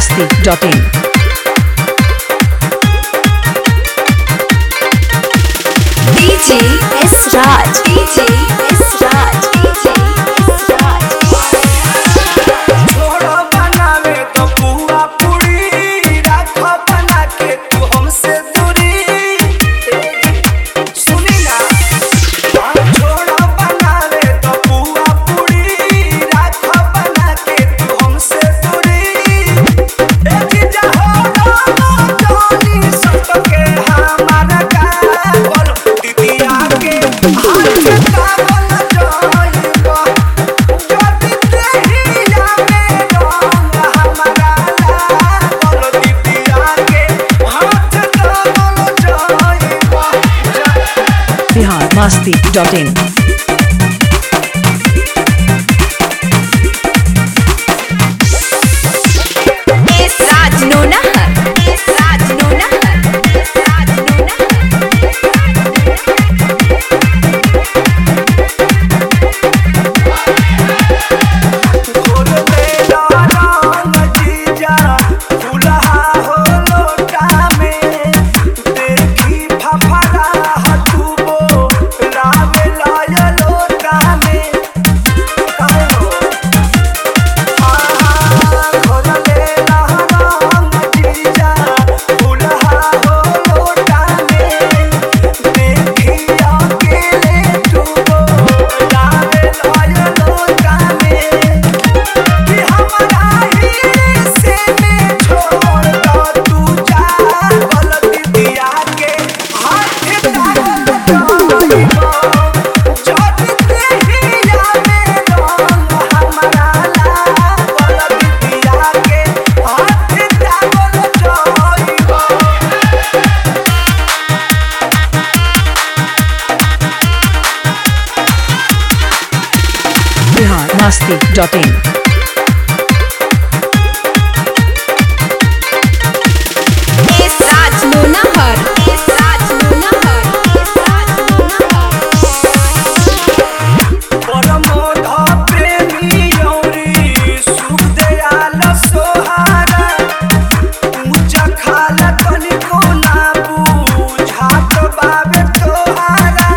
biharmasti.in DJ S Raj, DJ S Raj, DJ S Raj. छोड़ो बनावे तो पुआ पूरी राखो बना के तू हमसे दूरी सुनी ना छोड़ो बनावे तो पुआ पूरी राखो बना के तू हमसे दूरी एक जहो जानी सब के हमारा का बोल दीदिया के हाथ का बोल जाइबो जदी देहिया में रंग हमारा ला बोल दीदिया के हाथ का बोल जाइबो biharmasti.in S Raj Nonahar, S Raj Nonahar, S Raj घोर मेला रंग जीजा फुलहा हो लोटा में देखी फफड़ा हटुबो रावे लाय लोटा में घोर मेला रंग जीजा फुलहा हो लोटा में देखी अकेले टुबो रावे लाय लोटा में कि हमरा ही से में छोड़ दो तू जा बोल दीदिया के हाथ लागल जाइबो जद देहिया में रंग हमरा ला बोल दीदिया के हाथ लागल जाइबो biharmasti.in S Raj Nonahar, S Raj Nonahar, S Raj Nonahar. परमोध प्रेमी औरी सुख दयाल सोहारा ऊंचा खाल तनिको ना बुझात बाबे तोहारा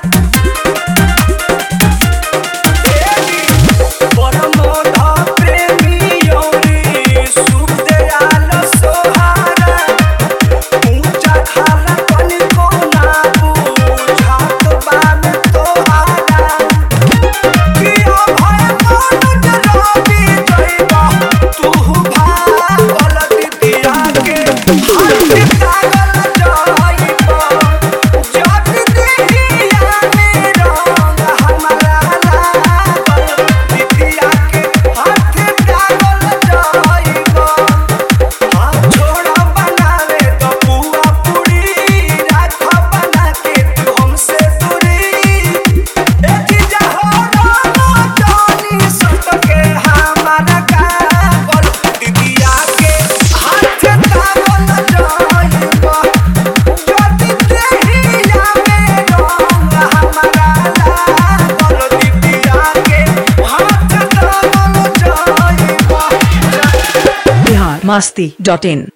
परमोध प्रेमी औरी सुख दयाल सोहारा ऊंचा खाल तनिको ना बुझात बाबे तोहारा किया भय मन जराबी जइबा तू भागल दीदिया के हाथ कागल जाइबा जद देहिया में रंग हमरा लागल दीदिया के हाथ कागल जाइबा छोड़ा बनावे तो पुआ पूरी राखो बना के तू हमसे दूरी एक जहो जानी सब के हमारा का बोल दीदिया के हाथ का बोल जाइबो जदी देहिया में रंग हमारा ला बोल दीदिया के हाथ का बोल जाइबो biharmasti.in